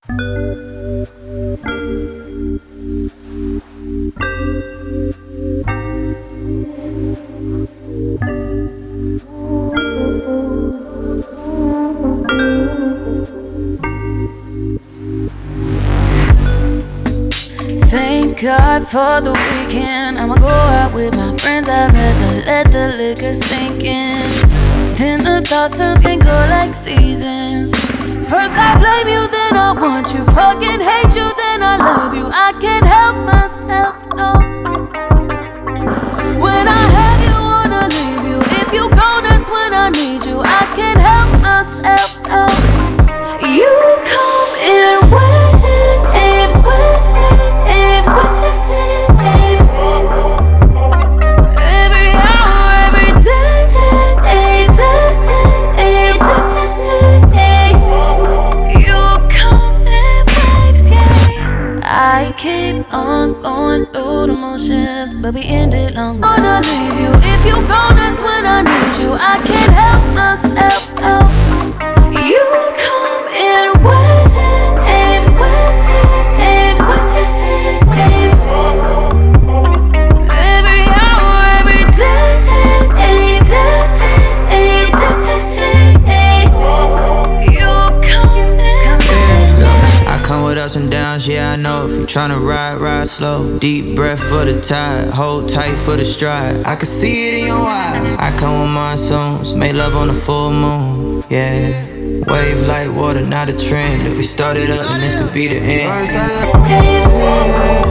Thank God for the weekend. I'ma go out with my friends. I'd rather let the liquor sink in. Then the thoughts of can go like seasons. First I blame you, then I want you. Fucking hate you, then I love you. I can't help myself, no. When I have you, wanna leave you. If you gone, that's when I need you. I can't help myself, no. You come in waves, waves, waves. Every hour, every day, day. You come in waves, yeah. I keep on going through the motions, but we ended long ago. Wanna leave you. If you gone, that's when I need you. I can't help myself, no. You come in waves, waves, waves. Every hour, every day, day. You come in waves, yeah. I come with ups and downs, yeah, I know. If you tryna ride, ride slow. Deep breath for the tide, hold tight for the stride. I can see it in your eyes. I come with monsoons, make love on the full moon, yeah. Wave like water, not a trend. If we started up, then this would be the end.